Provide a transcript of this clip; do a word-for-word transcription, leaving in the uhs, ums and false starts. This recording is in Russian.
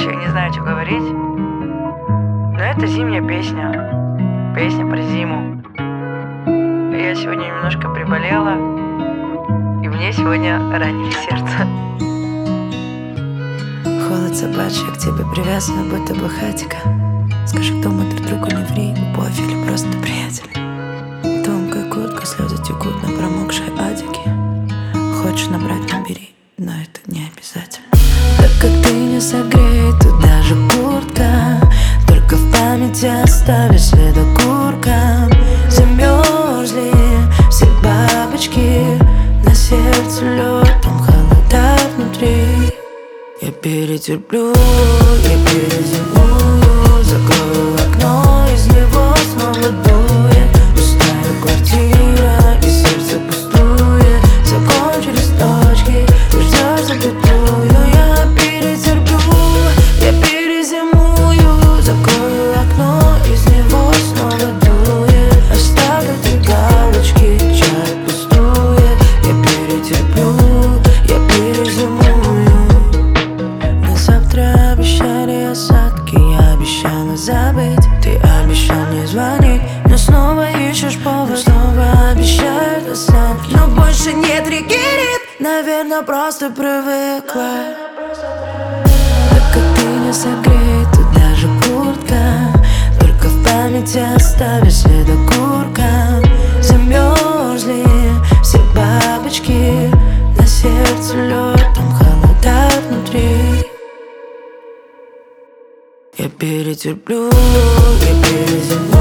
Короче, я не знаю, что говорить, но это зимняя песня. Песня про зиму. Я сегодня немножко приболела, и мне сегодня ранили сердце. Холод собачий, к тебе привязан, будто бы хатика. Скажи, кто мы друг другу, не ври, любовь или просто приятель. Тонкая куртка, слезы текут на промокшей адике. Хочешь набрать, набери, но это не обязательно. Так как ты не согреет, тут даже куртка. Только в памяти оставишь след окурком. Замерзли все бабочки, на сердце лед, там холода внутри. Я перетерплю, я перезимую, закрою окно, из него снова дует. Пустая квартира и сердце пустует. Закончились точки, ты ждешь запятую. Я перетерплю, я перезимую, закрою окно, из него снова дует. Оставлю три галочки, чай пустует. Я перетерплю, я перезимую. Завтра обещали осадки, я обещала забыть. Ты обещал мне звонить, но снова ищешь повод. Снова обещают осадки, но больше нет реки рит. Наверное, просто привыкла. Так как ты не согреет, тут даже куртка. Только в памяти оставишь след окурком. Замерзли все бабочки, на сердце лед, там холода внутри. Я перетерплю, я перезимую.